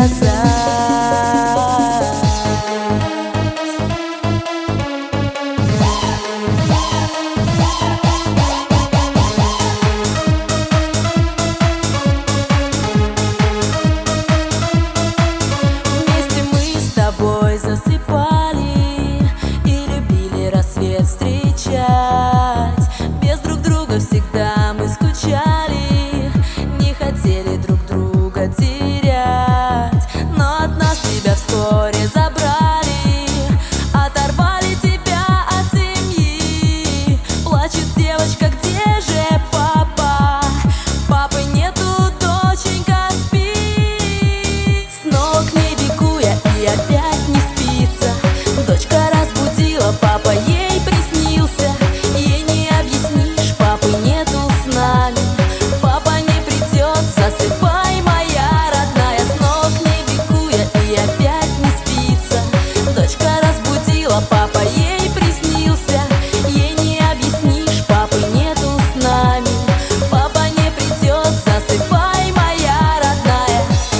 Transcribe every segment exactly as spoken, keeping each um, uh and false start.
Вместе мы с тобой засыпали и любили рассвет встречать. Без друг друга всегда мы скучали, не хотели друг друга терять. Но от нас тебя вскоре забрали, оторвали тебя от семьи. Плачет девочка, где же папа? Папы нету, доченька, спи. Снова к ней бегу я, и опять не спится. Дочка разбудила, папа ей приснился. Ей не объяснишь, папы нету с нами. Папа не придет, засыпай, моя родная. Снова к ней бегу я, и опять не спится. Дочка разбудила, папа ей приснился. Ей не объяснишь, папы нету с нами. Папа не придет, засыпай, моя родная.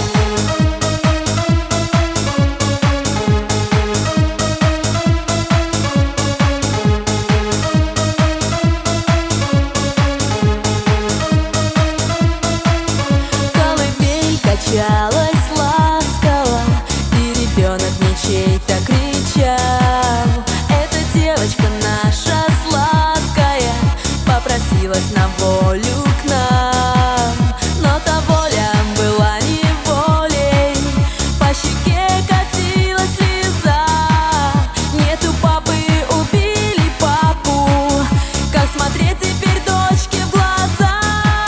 Колыбель качалась ласково, и ребенок мне чей-то кричал. Эта девочка наша сладкая попросилась на волю к нам. Но та воля была неволей, по щеке катилась слеза. Нету папы, убили папу, как смотреть теперь дочке в глаза?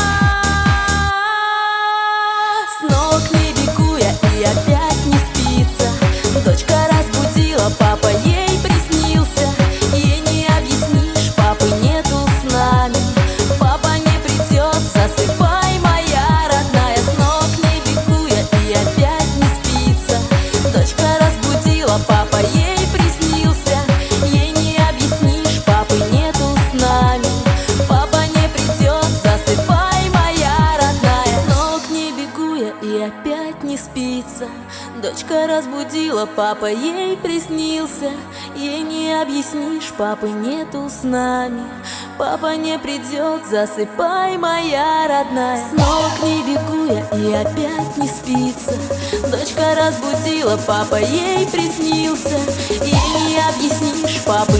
Снова к ней бегу я, и опять не спится. Дочка разбудила, папа ей приснился. Ей не объяснишь, папы нету с нами. Папа не придет, засыпай, моя родная. Снова к ней бегу я, и опять не спится. Дочка разбудила, папа ей приснился. Ей не объяснишь, папы нету с нами. Папа не придет, засыпай, моя родная. Снова к ней бегу я, и опять не спится. Дочка разбудила, папа ей приснился. Ей не объяснишь, папы нету с нами. Папа не придет, засыпай, моя родная. Снова к ней бегу я, и опять не спится. Дочка разбудила, папа ей приснился. Ей не объяснишь, папы